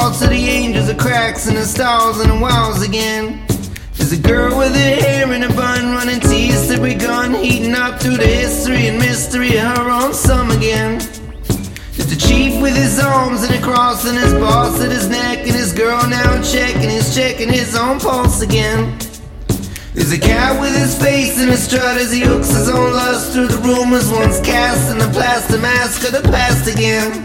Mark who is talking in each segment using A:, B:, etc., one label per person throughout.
A: fall to the angels of cracks and the stars and the walls again. There's a girl with her hair in a bun, running tears to begun, heating up through the history and mystery of her own sum again. There's the chief with his arms and a cross and his boss at his neck, and his girl now checking his own pulse again. There's a cat with his face in a strut as he hooks his own lust through the rumors once cast in the plaster mask of the past again.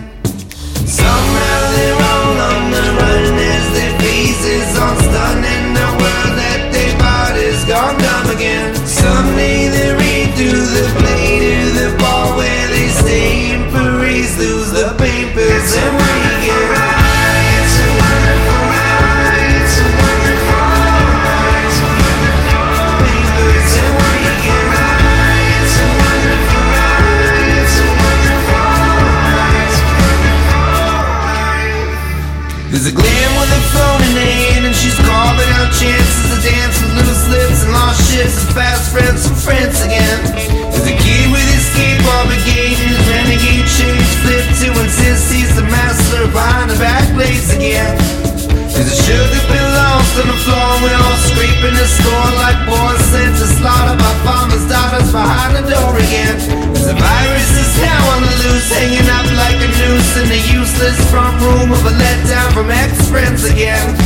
A: Somehow they're all on the run as their faces on stun, and the world that they bought is gone dumb again. Someday they read through the play to the bar where they stay in Paris, lose the papers and weekend. It's a wonderful ride, it's a wonderful ride, it's a wonderful papers and weekend. It's a wonderful ride, it's a wonderful ride, it's a wonderful ride. There's a glam with a phone in her hand, and she's carving out chances to dance with loose lips and lost ships and fast friends from France again. There's a kid with his skateboard brigade and his renegade shades flipped to insist he's the master behind the back place again. There's a sugar pill lost on the floor, and we're all scraping the score like boys sent to slaughter by farmers' daughters behind the door again. There's a virus is now on the loose, hanging up like a noose in the useless front room of a letdown from ex-friends again.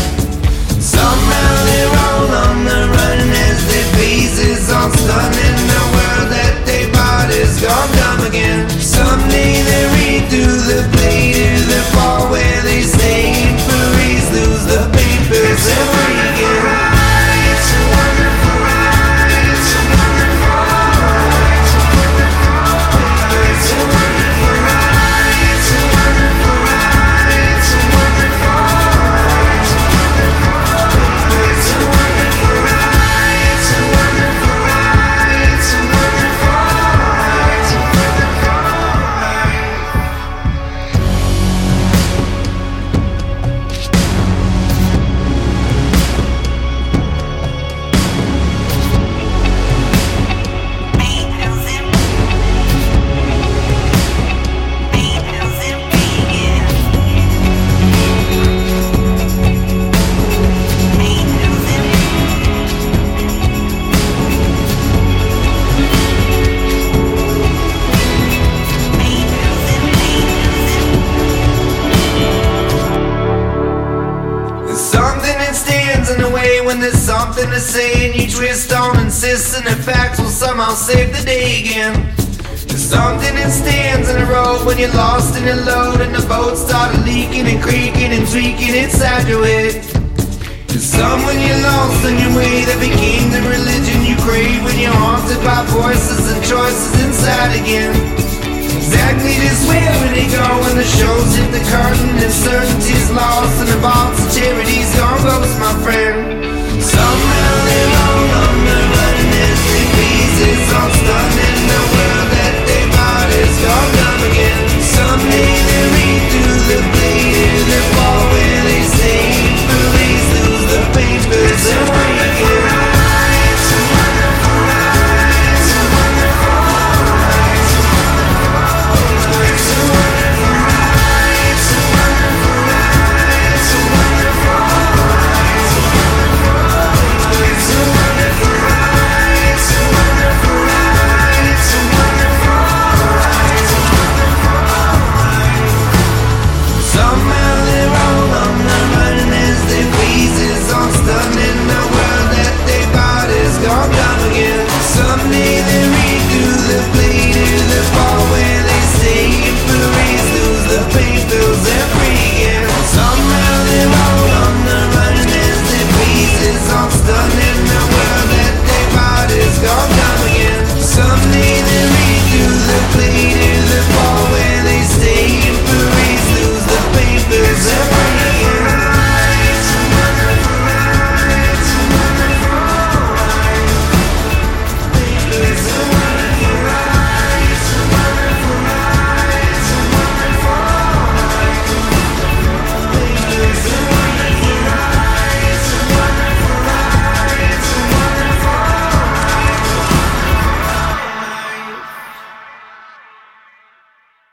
A: Somehow they're all on the run as their faces on stun, and the world that they bought is gone dumb again. Someday they read through the play to the bar where they stay in Paris, lose the papers and weekend. It's a wonderful ride, it's a wonderful ride, it's a wonderful papers and weekend. It's a wonderful ride, it's a wonderful ride, it's a wonderful papers and weekend. It's a wonderful ride, it's a wonderful ride, it's a wonderful ride. There's something that stands in the way when there's something to say, and you twist on insisting that facts will somehow save the day again. There's something that stands in the road when you're lost in a load and the boat started leaking and creaking and tweaking inside your head. There's someone you're lost on your way that became the religion you crave when you're haunted by voices and choices inside again. Exactly this way where they go when the shows hit the curtain and certainty's lost and the box of charity's gone ghost, my friend. Somehow they're all on the run as their faces on stun.